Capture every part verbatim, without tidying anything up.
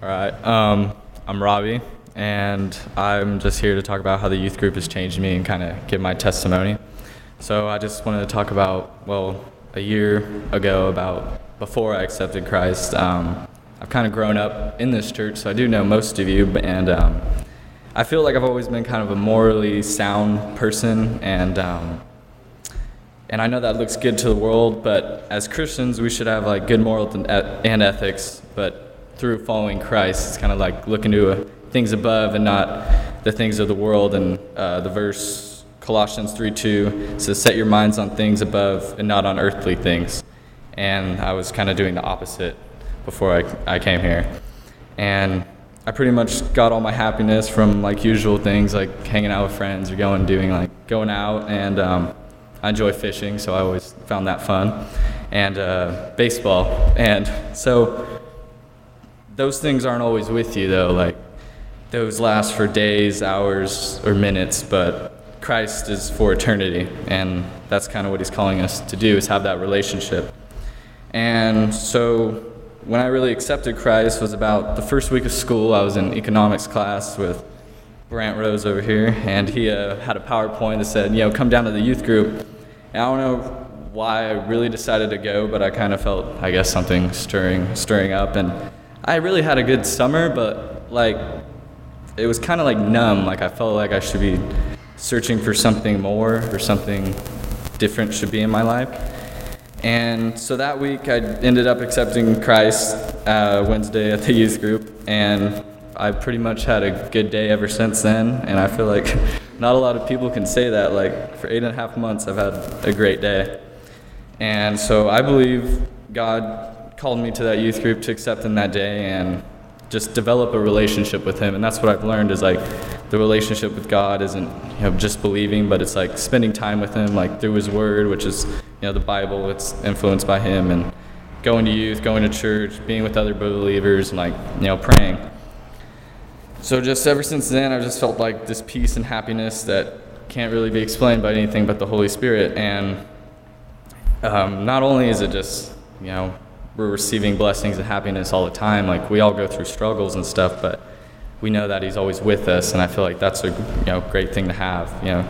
All right. Um, I'm Robbie, and I'm just here to talk about how the youth group has changed me and kind of give my testimony. So I just wanted to talk about, well, a year ago, about before I accepted Christ. Um, I've kind of grown up in this church, so I do know most of you, and um, I feel like I've always been kind of a morally sound person, and um, and I know that looks good to the world, but as Christians, we should have like good morals and, and ethics, but through following Christ, it's kind of like looking to uh, things above and not the things of the world. And uh, the verse, Colossians three two, says, set your minds on things above and not on earthly things. And I was kind of doing the opposite before I, I came here. And I pretty much got all my happiness from like usual things like hanging out with friends or going doing like going out, and um, I enjoy fishing, so I always found that fun, and uh, baseball. And so those things aren't always with you, though. Like, those last for days, hours, or minutes, but Christ is for eternity, and that's kind of what he's calling us to do, is have that relationship. And so when I really accepted Christ was about the first week of school. I was in economics class with Brant Rose over here, and he uh, had a PowerPoint that said, you know, come down to the youth group. And I don't know why I really decided to go, but I kind of felt, I guess, something stirring stirring up. And I really had a good summer, but like it was kind of like numb. Like I felt like I should be searching for something more, or something different should be in my life. And so that week I ended up accepting Christ uh, Wednesday at the youth group, and I pretty much had a good day ever since then. And I feel like not a lot of people can say that. Like, for eight and a half months I've had a great day. And so I believe God called me to that youth group to accept him that day and just develop a relationship with him. And that's what I've learned, is like the relationship with God isn't, you know, just believing, but it's like spending time with him, like through his word, which is, you know, the Bible. It's influenced by him, and going to youth, going to church, being with other believers, and like, you know, praying. So just ever since then, I've just felt like this peace and happiness that can't really be explained by anything but the Holy Spirit. And um, not only is it just, you know, we're receiving blessings and happiness all the time, like we all go through struggles and stuff, but we know that he's always with us, and I feel like that's a, you know, great thing to have, you know.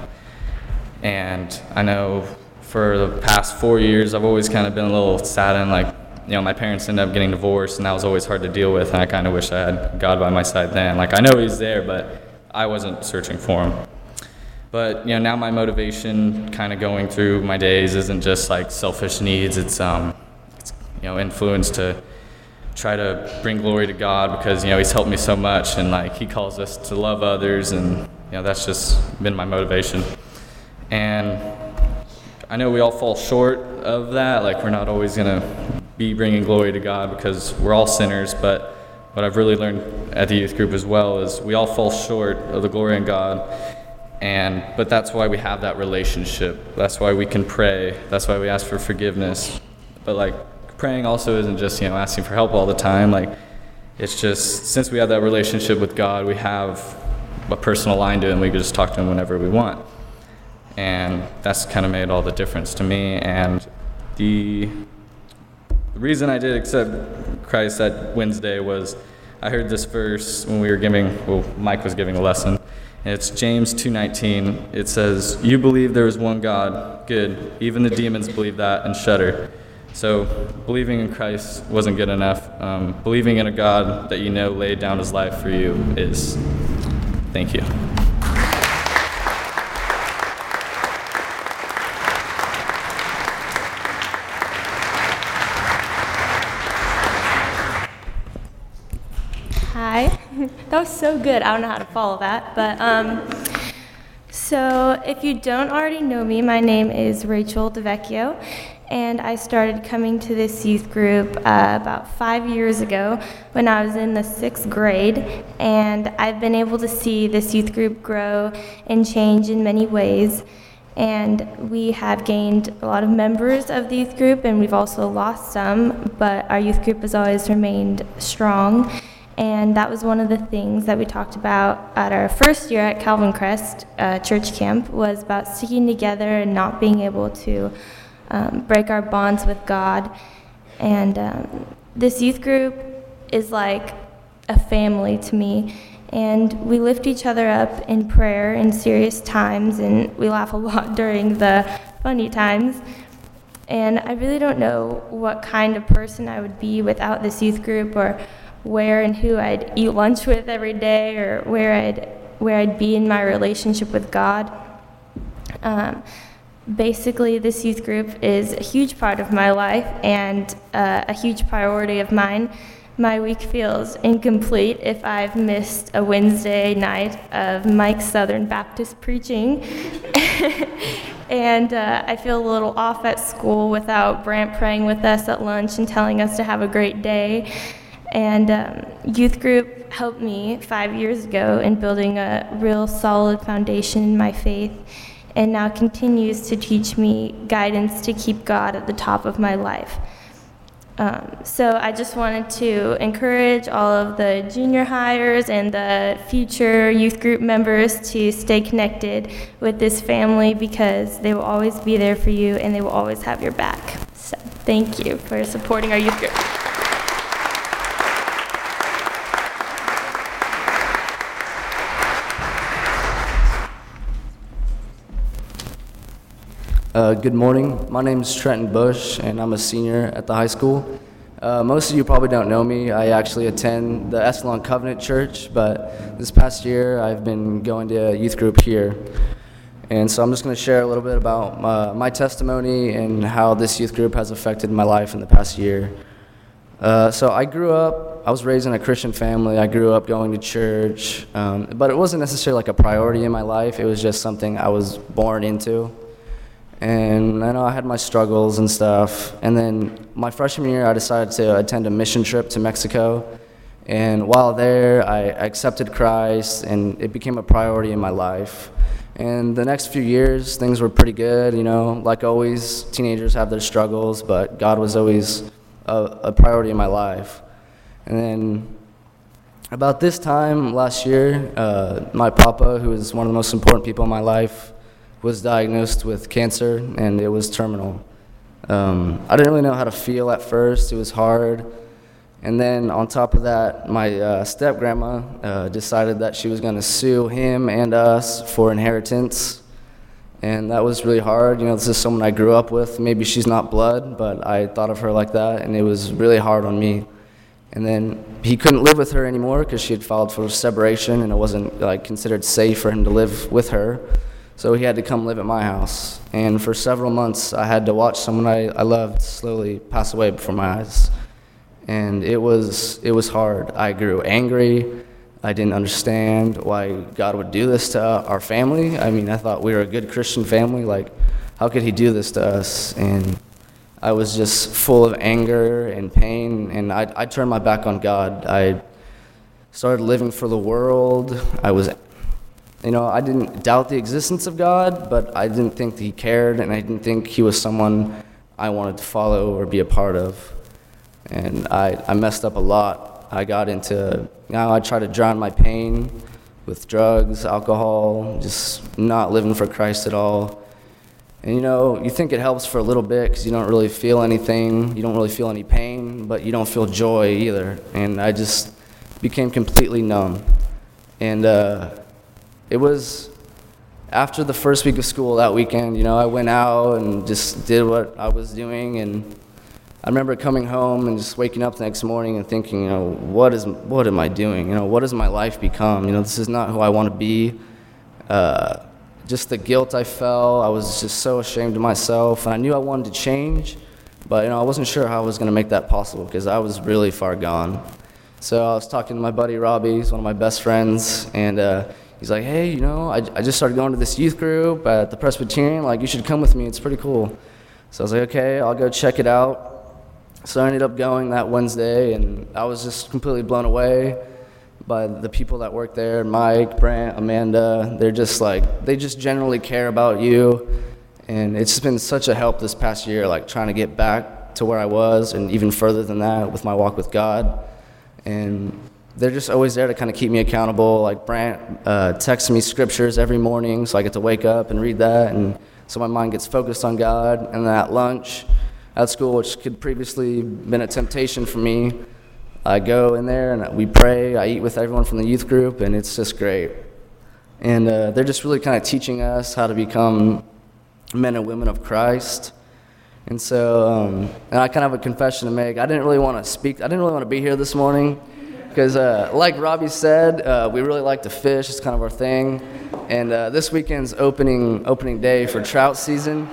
And I know for the past four years, I've always kind of been a little saddened, like, you know, my parents ended up getting divorced, and that was always hard to deal with, and I kind of wish I had God by my side then. Like, I know he's there, but I wasn't searching for him. But, you know, now my motivation kind of going through my days isn't just like selfish needs. It's, um, it's, you know, influence to try to bring glory to God, because, you know, he's helped me so much, and like he calls us to love others, and, you know, that's just been my motivation. And I know we all fall short of that. Like, we're not always going to be bringing glory to God, because we're all sinners. But what I've really learned at the youth group as well is we all fall short of the glory in God. And but that's why we have that relationship. That's why we can pray. That's why we ask for forgiveness. But like, praying also isn't just, you know, asking for help all the time. Like, it's just, since we have that relationship with God, we have a personal line to him. We can just talk to him whenever we want. And that's kind of made all the difference to me. And the, the reason I did accept Christ that Wednesday was I heard this verse when we were giving, well, Mike was giving a lesson. And it's James two nineteen. It says, you believe there is one God. Good. Even the demons believe that and shudder. So believing in Christ wasn't good enough. Um, believing in a God that you know laid down his life for you is. Thank you. Hi. That was so good. I don't know how to follow that. But um, so if you don't already know me, my name is Rachel DeVecchio, and I started coming to this youth group uh, about five years ago when I was in the sixth grade, and I've been able to see this youth group grow and change in many ways. And we have gained a lot of members of the youth group, and we've also lost some, but our youth group has always remained strong. And that was one of the things that we talked about at our first year at Calvin Crest uh, Church Camp, was about sticking together and not being able to um, break our bonds with God. And um, this youth group is like a family to me. And we lift each other up in prayer in serious times, and we laugh a lot during the funny times. And I really don't know what kind of person I would be without this youth group, or where and who I'd eat lunch with every day, or where I'd where I'd be in my relationship with God. Um, basically, this youth group is a huge part of my life and uh, a huge priority of mine. My week feels incomplete if I've missed a Wednesday night of Mike's Southern Baptist preaching. And uh, I feel a little off at school without Brant praying with us at lunch and telling us to have a great day. And um, youth group helped me five years ago in building a real solid foundation in my faith, and now continues to teach me guidance to keep God at the top of my life. Um, so I just wanted to encourage all of the junior hires and the future youth group members to stay connected with this family, because they will always be there for you and they will always have your back. So thank you for supporting our youth group. Uh, good morning. My name is Trenton Bush, and I'm a senior at the high school. Uh, most of you probably don't know me. I actually attend the Esalen Covenant Church, but this past year I've been going to a youth group here. And so I'm just going to share a little bit about my, my testimony and how this youth group has affected my life in the past year. Uh, so I grew up, I was raised in a Christian family. I grew up going to church, um, but it wasn't necessarily like a priority in my life. It was just something I was born into. And I know I had my struggles and stuff. And then my freshman year, I decided to attend a mission trip to Mexico. And while there, I accepted Christ, and it became a priority in my life. And the next few years, things were pretty good, you know. Like always, teenagers have their struggles, but God was always a, a priority in my life. And then about this time last year, uh, my papa, who is one of the most important people in my life, was diagnosed with cancer, and it was terminal. Um, I didn't really know how to feel at first. It was hard. And then on top of that, my uh, step-grandma uh, decided that she was going to sue him and us for inheritance. And that was really hard. You know, this is someone I grew up with. Maybe she's not blood, but I thought of her like that, and it was really hard on me. And then he couldn't live with her anymore because she had filed for separation, and it wasn't like considered safe for him to live with her. So he had to come live at my house. And for several months, I had to watch someone I, I loved slowly pass away before my eyes. And it was it was hard. I grew angry. I didn't understand why God would do this to our family. I mean, I thought we were a good Christian family. Like, how could he do this to us? And I was just full of anger and pain, and I, I turned my back on God. I started living for the world. I was You know, I didn't doubt the existence of God, but I didn't think that he cared, and I didn't think he was someone I wanted to follow or be a part of. And I, I messed up a lot. I got into, you know, I tried to drown my pain with drugs, alcohol, just not living for Christ at all. And, you know, you think it helps for a little bit because you don't really feel anything. You don't really feel any pain, but you don't feel joy either. And I just became completely numb. And, uh... It was after the first week of school that weekend, you know, I went out and just did what I was doing, and I remember coming home and just waking up the next morning and thinking, you know, what is, what am I doing? You know, what has my life become? You know, this is not who I want to be. Uh, just the guilt I felt, I was just so ashamed of myself, and I knew I wanted to change, but, you know, I wasn't sure how I was going to make that possible because I was really far gone. So I was talking to my buddy Robbie, he's one of my best friends, and uh, he's like, hey, you know, I, I just started going to this youth group at the Presbyterian. Like, you should come with me. It's pretty cool. So I was like, okay, I'll go check it out. So I ended up going that Wednesday, and I was just completely blown away by the people that work there. Mike, Brant, Amanda, they're just like, they just generally care about you. And it's just been such a help this past year, like trying to get back to where I was and even further than that with my walk with God. And they're just always there to kind of keep me accountable. Like Brant uh, texts me scriptures every morning, so I get to wake up and read that, and so my mind gets focused on God. And then at lunch, at school, which could previously been a temptation for me, I go in there and we pray. I eat with everyone from the youth group, and it's just great. And uh, they're just really kind of teaching us how to become men and women of Christ. And so, um, and I kind of have a confession to make. I didn't really want to speak. I didn't really want to be here this morning because, uh, like Robbie said, uh, we really like to fish. It's kind of our thing. And uh, this weekend's opening opening day for trout season.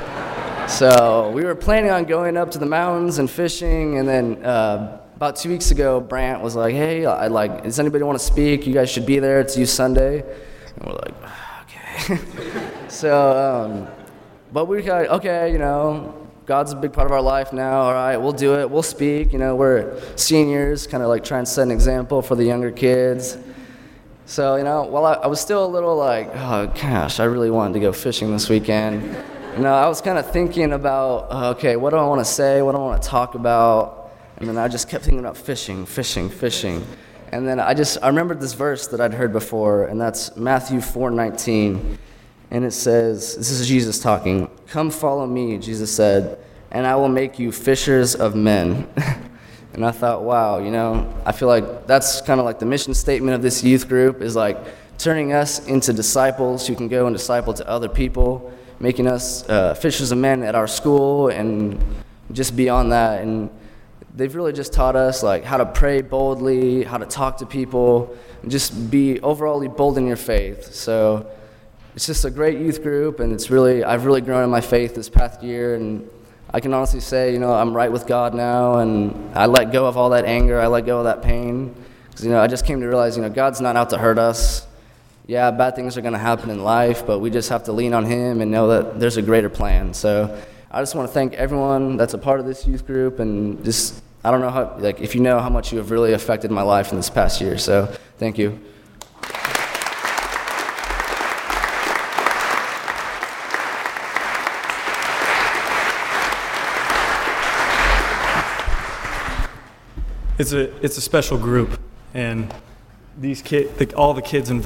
So we were planning on going up to the mountains and fishing. And then uh, about two weeks ago, Brant was like, "Hey, I like. Does anybody want to speak? You guys should be there. It's youth Sunday." And we're like, "Okay." so, um, but we got okay. You know. God's a big part of our life now. All right, we'll do it. We'll speak. You know, we're seniors, kind of like trying to set an example for the younger kids. So, you know, while I, I was still a little like, oh, gosh, I really wanted to go fishing this weekend. You know, I was kind of thinking about, uh, okay, what do I want to say? What do I want to talk about? And then I just kept thinking about fishing, fishing, fishing. And then I just, I remembered this verse that I'd heard before, and that's Matthew four nineteen. And it says, this is Jesus talking, "Come follow me," Jesus said, "and I will make you fishers of men." And I thought, wow, you know, I feel like that's kind of like the mission statement of this youth group is like turning us into disciples who can go and disciple to other people, making us uh, fishers of men at our school and just beyond that. And they've really just taught us like how to pray boldly, how to talk to people, and just be overall bold in your faith. So it's just a great youth group, and it's really, I've really grown in my faith this past year, and I can honestly say, you know, I'm right with God now, and I let go of all that anger, I let go of that pain, because, you know, I just came to realize, you know, God's not out to hurt us. Yeah, bad things are going to happen in life, but we just have to lean on Him and know that there's a greater plan. So I just want to thank everyone that's a part of this youth group, and just, I don't know how, like, if you know how much you have really affected my life in this past year, so thank you. It's a it's a special group, and these kid, the, all the kids involved.